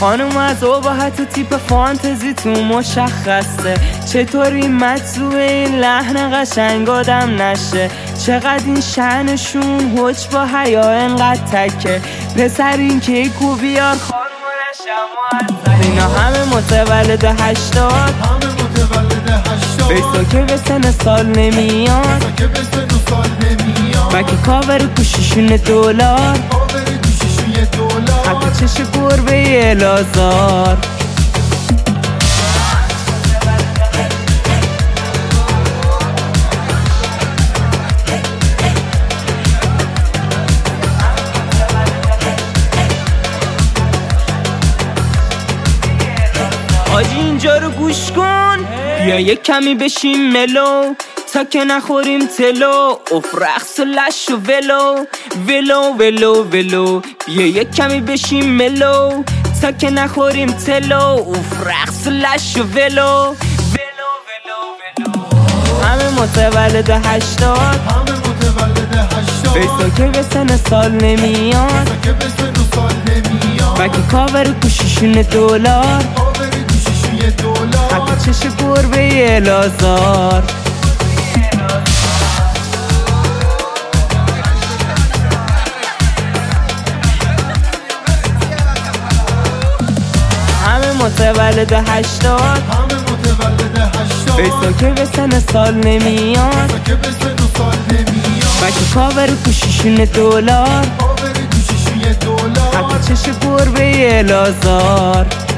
خانم از ابهت و تیپ فانتزی تو مشخصه، چطوری مجذوب این لحن قشنگ آدم نشه؟ چقدر این شأنشون حج با حیا انقدر تکه، پسر این کیکو بیار خانم نشم. اینا همه متولد 80، بیسا که به سن سال نمیان، بکی کاور کوشیشون دولار، حتی چش گربه الازار. آجی اینجا رو گوش کن، بیا یک کمی بشیم ملو تا که نخوریم تلو. اف رقص و لش و ولو ولو ولو ولو. بیا یک کمی بشیم ملو تا که نخوریم تلو. اف رقص و لش و ولو ولو ولو ولو. همه متولد 80، بیسا که به سن سال نمیان، بکی کاور کوشیشون دولار، حتی چش گربه الازار. همه متولد 80، بیسا که به سن سال نمیان، بکی کاور کوشیشون دولار، حتی چش گربه الازار.